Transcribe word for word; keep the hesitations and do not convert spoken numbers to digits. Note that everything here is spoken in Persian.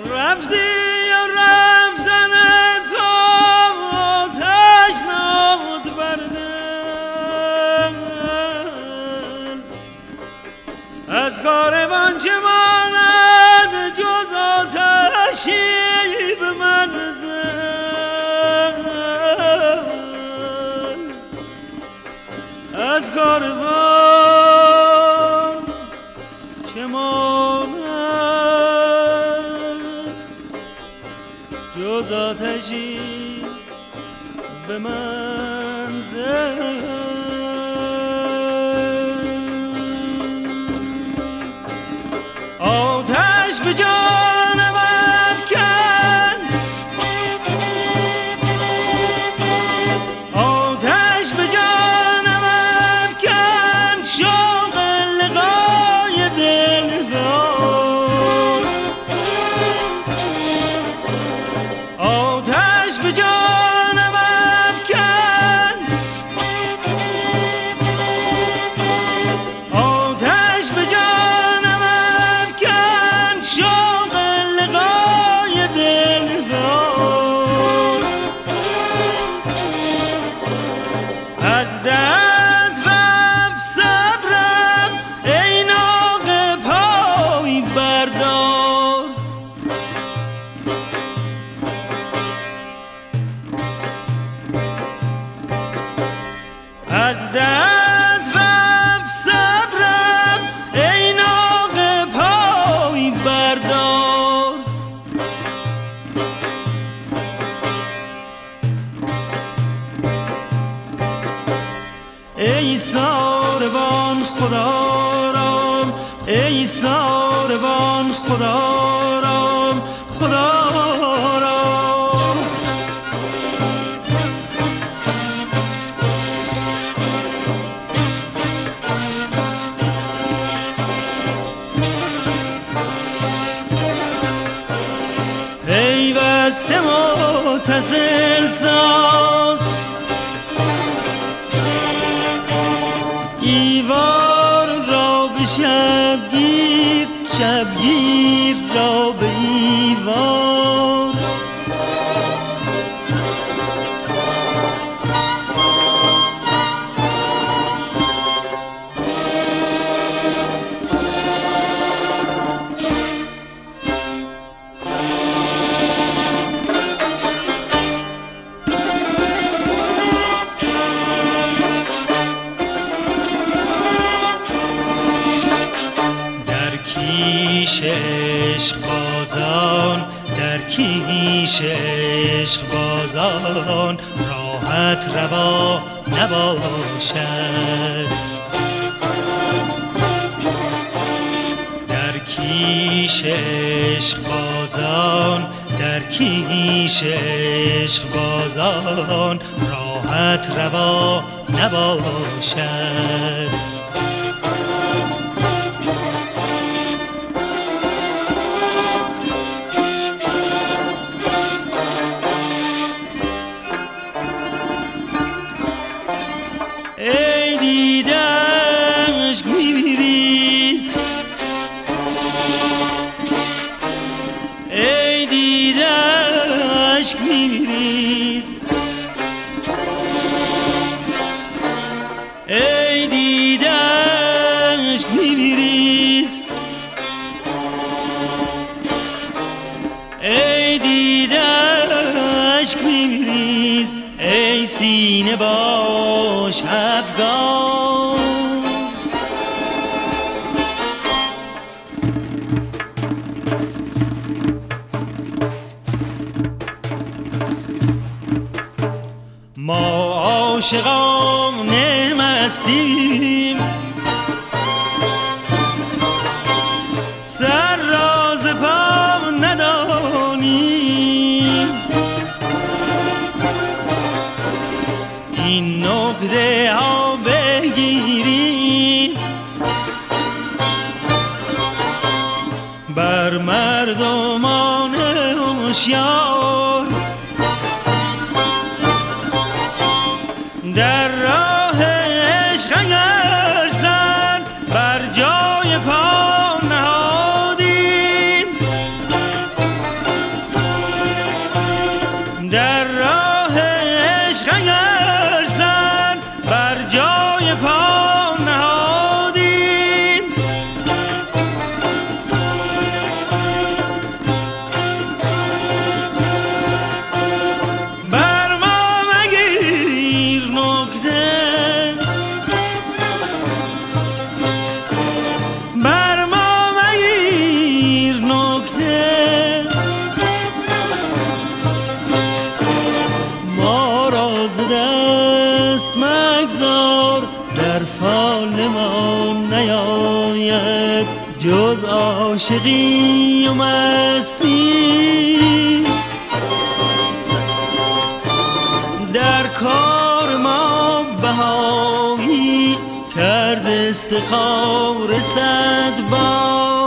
رفتی و رفتن تو تشنات بردن از کاروان چه ماند جز آتشی به من زن از کاروان چه ماند جز آتشی به من زن آتش به جانم افکن آتش به جانم افکن شوق لقای دلدار آتش به جانم افکن آتش به جانم افکن شوق لقای دلدار از دست رفت صبرم ای ناقه پای بردار از دست رفت صبرم ای ناقه پای بردار ای ساربان خدا رام ای ساربان خدا رام خدا رام ای بسته متصل ساز ایوار را به شبگیر شبگیر را به ایوار کیش عشق بازان در کیش عشق بازان راحت روا نباشد در کیش عشق بازان در کیش عشق بازان راحت روا نباشد ای دیده عشق می‌ریز ای دیده عشق می‌ریز ای دیده عشق می‌ریز ای دیده عشق می‌ریز ای سینه باش افغان ما عاشقان مستیم سر راز پا ندانیم این نکته ها بگیریم بر مردمان هوشیار در راه عشق اگر سر بر جای پا نهادیم فالمان نیاید جز عاشقی و مستی. در کار ما بهایی کرد استخار صد بار،